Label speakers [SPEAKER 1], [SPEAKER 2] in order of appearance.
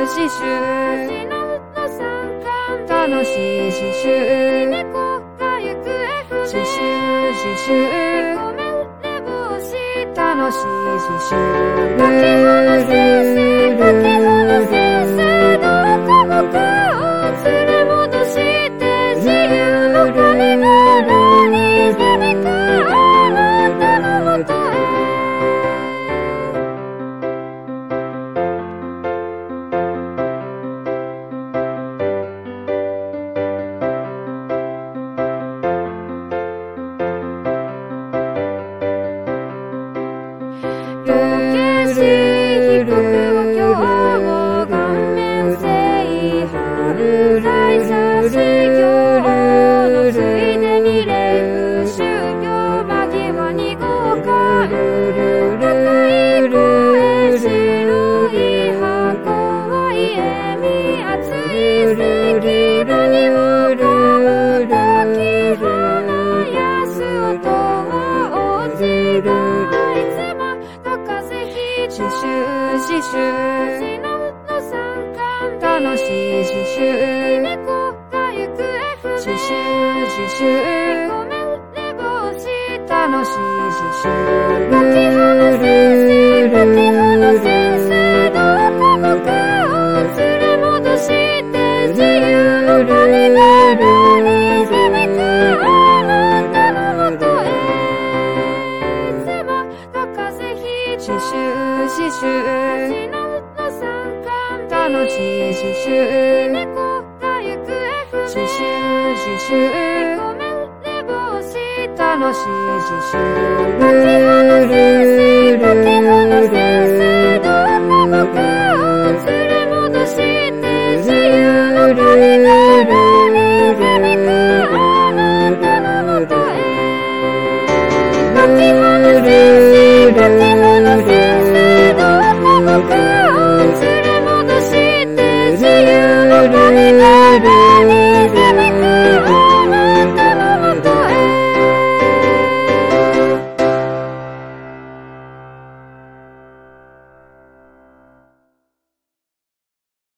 [SPEAKER 1] 刺繍楽しい刺繍刺繍刺繍楽しい刺繍書き物先生書き物先生どこ僕を連れ戻して自由の神柄に響くあなたのもとへ溶けし低く今日も顔面性春来写真業のついでに礼服宗教間際に交換赤い声白い箱は家見熱い赤色にもかぶ時花安音は落ちがいつも刺繍刺繍楽しい刺繍刺繍刺繍楽しい刺繍書き物先生書き物先生どこ僕を連れ戻して自由の神柄に響くあなたのもとへいつもの風ひ刺繍刺繍楽しい刺繍刺繍刺繍楽しい刺繍書き物先生